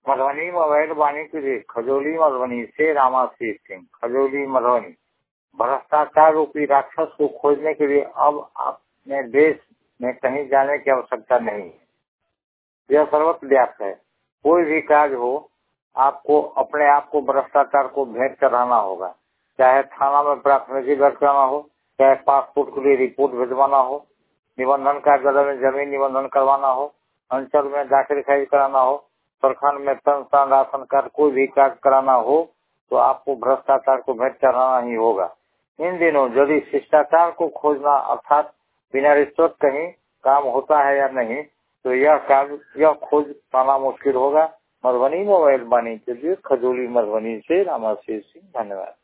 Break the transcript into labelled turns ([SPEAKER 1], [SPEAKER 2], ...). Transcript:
[SPEAKER 1] Madhubani mobile वाणी के लिए खजौली मधुबनी से रामाशीष सिंह, खजौली मधुबनी। भ्रष्टाचार रूपी राक्षस को खोजने के लिए अब अपने देश में कहीं जाने की आवश्यकता नहीं है। यह सर्वत्र व्याप्त है। कोई भी कार्य हो, आपको अपने आप को भ्रष्टाचार को भेंट कराना होगा। चाहे थाना में प्राथमिकी दर्ज कराना हो, चाहे पासपोर्ट के लिए रिपोर्ट भिजवाना हो, निबंधन कार्यालय में जमीन निबंधन करवाना हो, अंचल में दाखिल खारिज कराना हो, प्रखंड में पेंशन राशन कार्ड कोई भी कार्य कराना हो, तो आपको भ्रष्टाचार को भेंट कराना ही होगा। इन दिनों यदि शिष्टाचार को खोजना अर्थात बिना रिश्वत कहीं काम होता है या नहीं, तो यह खोज पाना मुश्किल होगा। मधुबनी मोबाइल वाणी के लिए खजौली मधुबनी से रामाशीष सिंह। धन्यवाद।